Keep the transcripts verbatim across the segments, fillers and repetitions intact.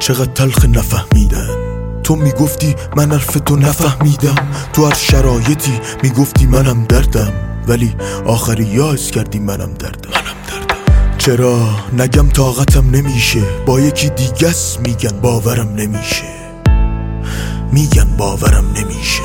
چقدر تلخ نفهمیدن. تو میگفتی من حرف تو نفهمیدم، تو هر شرایطی میگفتی منم دردم، ولی آخری یا حس کردی منم دردم. چرا نگم طاقتم نمیشه، با یکی دیگس میگن باورم نمیشه، میگن باورم نمیشه،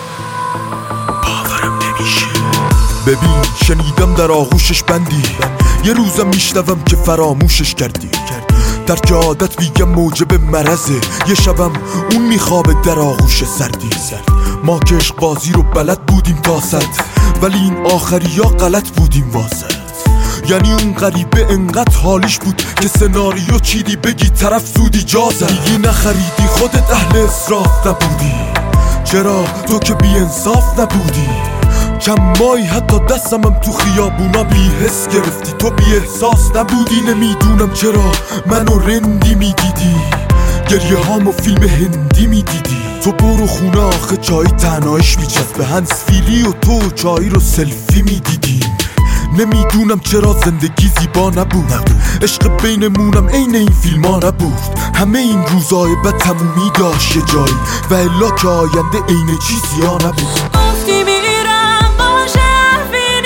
باورم نمیشه. ببین شنیدم در آغوشش بندی، یه روزم میشنوم که فراموشش کردی. ترک عادت میگم موجب مرزه، یه شبم اون میخوابه در آغوش سردی. ما که عشق بازی رو بلد بودیم تا صد، ولی این آخری ها غلط بودیم واسه. یعنی اون غریبه انقدر حالیش بود که سناریو چیدی بگی طرف زودی جازه. دیگه نخریدی خودت اهل اصراف نبودی، چرا تو که بی انصاف نبودی. چند ماهی حتی دستمم تو خیابونا بی حس گرفتی، تو بی احساس نبودی. نمیدونم چرا منو رندی میدیدی، گریه هامو فیلم هندی میدیدی. تو برو خونه آخه چای تنهایش میچسبه، هنسفیری و تو چای رو سلفی میدیدی. نمیدونم چرا زندگی زیبا نبود، عشق بینمونم عین این فیلم ها نبود. همه این روزای بد تمومی داشت یه جایی، و الا که آینده عین چیزی ها نبود. گفتی میرم باشه حرفی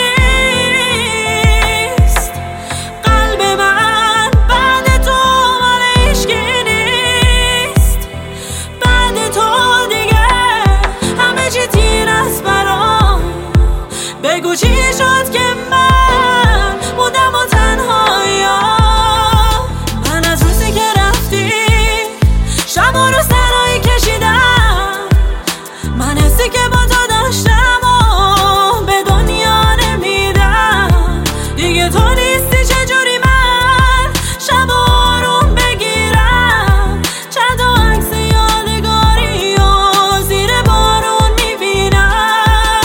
نیست، قلب من بعد تو مال عشقی نیست. بعد تو دیگه همه چی تیر است برام، بگو چی شد که من بودم و تنهایم. من از روزی که رفتی شب و روز تنهایی کشیدم، من حسی که با تو داشتم و به دنیا نمیدم. دیگه تو نیستی چجوری من شب و آروم بگیرم، چند و عکس یادگاری و زیر بارون میبینم.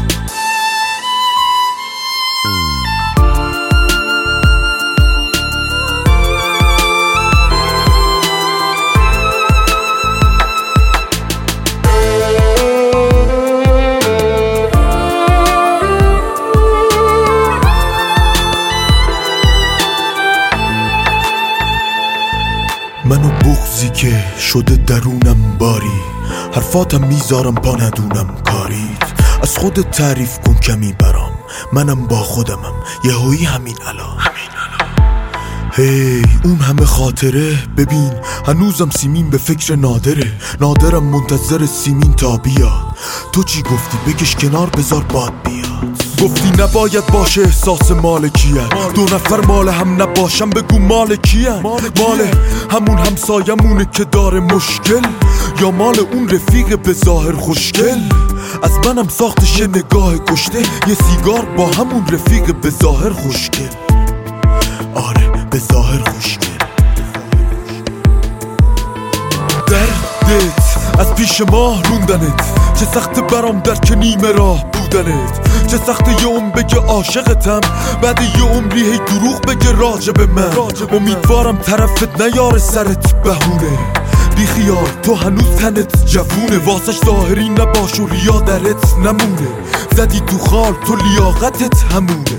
منو بغضی که شده درونم باری، حرفاتم میذارم پا ندونم کاریت. از خودت تعریف کن کمی برام، منم با خودمم یهویی همین الان. هی hey, اون همه خاطره، ببین هنوزم سیمین به فکر نادره. نادرم منتظر سیمین تا بیاد. تو چی گفتی؟ بکش کنار بذار باد بیاد. گفتی نباید باشه احساس مالکیت، دو نفر مال هم نباشم بگو مال کیه؟ مال همون همسایمونه که داره مشکل، یا مال اون رفیق به ظاهر خوشگل؟ از منم ساختش نگاه کشته، یه سیگار با همون رفیق به ظاهر خوشگل. آره به ظاهر خوشگل. دردت از پیش ما روندنت، چه سخت برام در که نیمه راه بودنت. چه سخت یه عمر بگه عاشقتم، بعد یه عمری هی دروغ بگه راجب من. امیدوارم طرفت نیاره سرت بهونه، بی خیال تو هنوز تنت جوونه. واسش ظاهری نباش و ریا درت نمونه، زدی تو خال تو لیاقتت همونه.